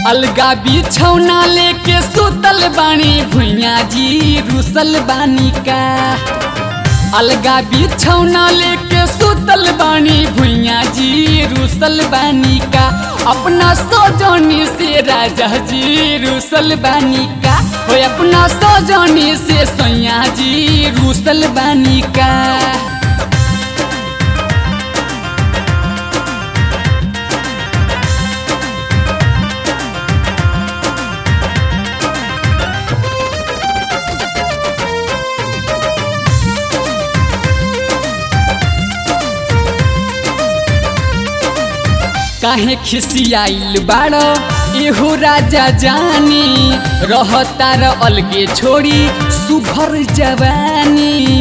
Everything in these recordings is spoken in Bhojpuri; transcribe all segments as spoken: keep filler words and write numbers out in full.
अलगा बिछौना लेके सुतल बानी भुइया जी रुसल बानी का। अलगा बिछौना लेके सुतल बानी भुइया जी रुसल बानी का। अपना सजनी से राजा जी रुसल बानी का। हो अपना सजनी से सैया जी रुसल बानी का। काहे खिसियाइल बाड़ो एहो राजा जानी, रहतार अलगे छोड़ी सुघर जवानी।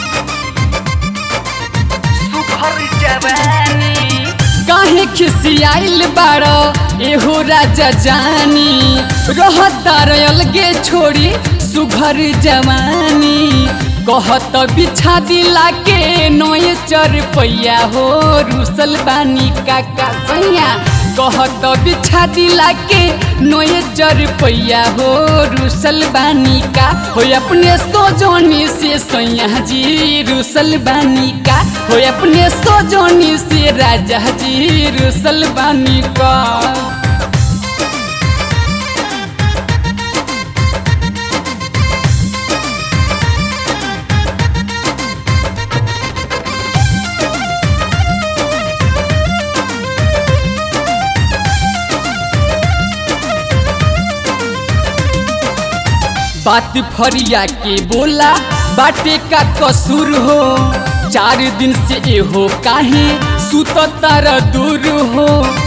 सुघर जवानी काहे खिसियाइल बाड़ो एहो राजा जानी, रहतार अलगे छोड़ी सुघर जवानी। कहत बिछा दिला के नोए चर पैया हो रुसल बानी काका सैया। कहत बिछा दिला के नोए चर पैया हो रुसल बानी का। हो अपने सोजनी से सैया जी रुसल बानी का। हो अपने सोजनी से राजा जी रुसल बानी का। बात फरिया के बोला बाटे का कसूर हो। चार दिन से एहो काहे सुततार दूर हो।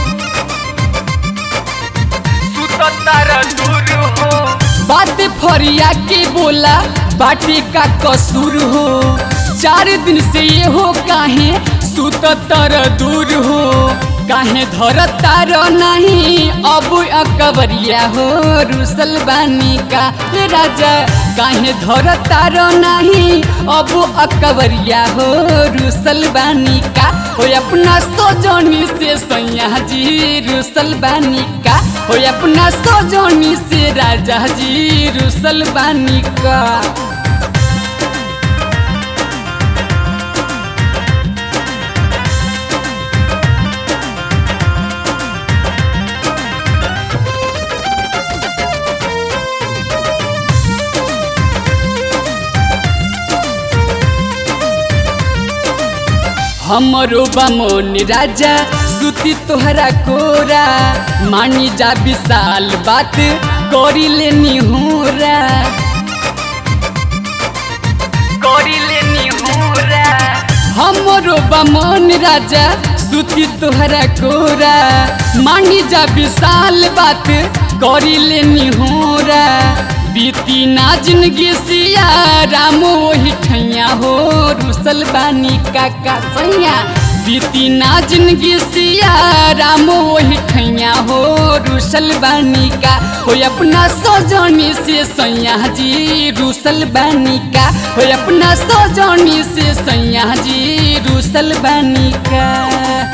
सुततार दूर हो बात फरिया के बोला बाटे का कसूर हो। चार दिन से एहो काहे सुततार दूर हो। काहे धरतार नहीं अब अकबरिया हो रुसल बानी का। राजा काहे धरतार नहीं अब अकबरिया हो रुसल बानी का। हो अपना सोजनी से सैया जी रुसल बानी का। हो अपना सोजनी से राजा जी रुसल बानी का। हमरो बामन राजा सुती तोहरा कोरा। मानी जा विशाल बात करी लेनी होरा। करी लेनी होरा हमरो बामन राजा सुती तोहरा कोरा। मानी जा विशाल बात करी लेनी होरा। बीती ना जिंदगी सिया राम वही ठैया हो रुसल बानी काका सैया। बीती ना जिंदगी सिया राम वही ठैया हो रुसल बानी का। हो अपना सजनी से सैया जी रुसल बानी का। हो अपना सजनी से सैया जी रुसल बानी का।